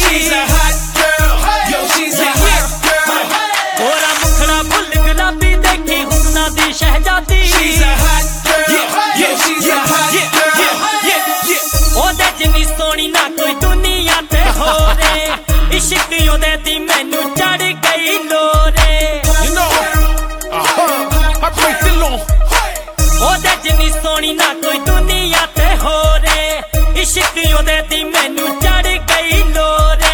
She's a hot girl, yo, she's a hot girl. गोरा मुखड़ा full गुलाबी देखी हुस्ना दी शहजादी। She's a hot girl, yo, she's a hot girl. ओदे जिन्नी सोनी ना कोई दुनिया ते हो रे, इश्क ओदे दी मैनू चढ़ गई लोरे। You know, I break the law. ओदे जिन्नी सोनी ना कोई दुनिया ते हो रे, इश्क ओदे दी मैनू चढ़ गई लोरे।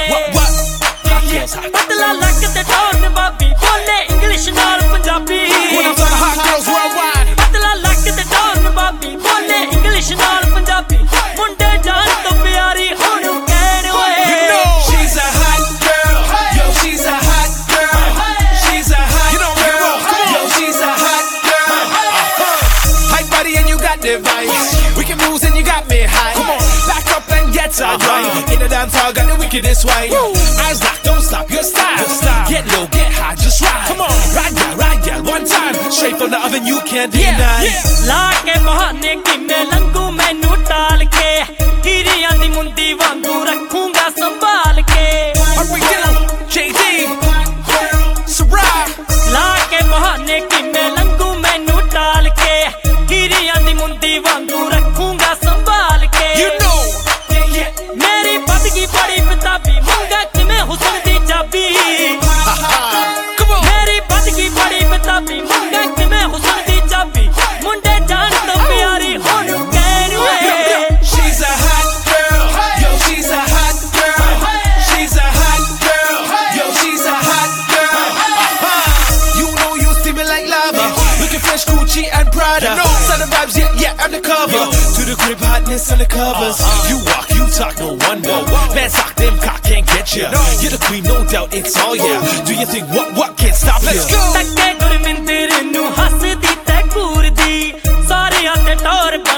पतला लक ते टोन बाबी बोले इंग्लिश नाल Punjabi. When I'm talking hot girls worldwide. पतला लक ते टोन बाबी बोले इंग्लिश नाल पंजाबी। मुंडे जान तो प्यारी होनू कहण ओए। You know, she's a hot girl, yo, she's a hot girl. She's a hot girl, yo, she's a hot girl. Hype body and you got the vibes. We can moves and you got me high. Come on, back up and get right. In the dance hall, got the wickedest way. Eyes locked, don't stop your style. Get low, get high, just ride. Come on, ride, one time. Straight from the oven, you can't deny. ला के बहाने किन्ने लंगू मैनू टाल के, हीरियां दी मुंदी वांगू रखूंगा संभाल के। JD, Sarai. ला के बहाने किन्ने लंगू मैनू टाल के, हीरियां दी मुंदी वांगू रखूंगा संभाल के। You know, मेरी बदगी बड़ी बेताबी, मंगा किने हुस्न दी चाबी। come on. मेरी बदगी बड़ी बेताबी, मंगा किने हुस्न दी चाबी। मुंडे जान तो प्यारी होनू कहण ओए। She's a hot girl, yo, she's a hot girl. She's a hot girl, yo, she's a hot girl. You know you see me like lava. Looking fresh, Gucci and Prada. Southern vibes, yeah, undercover. To the crib, hotness on the covers. You walk, you talk, no wonder. Man, sock them, cock can't get ya. You're the queen, no doubt, it's all yeah. Do you think what can't stop you? Let's go. तक्के Gurminder नू हसदी ते घूरदी, सारियां ते टोर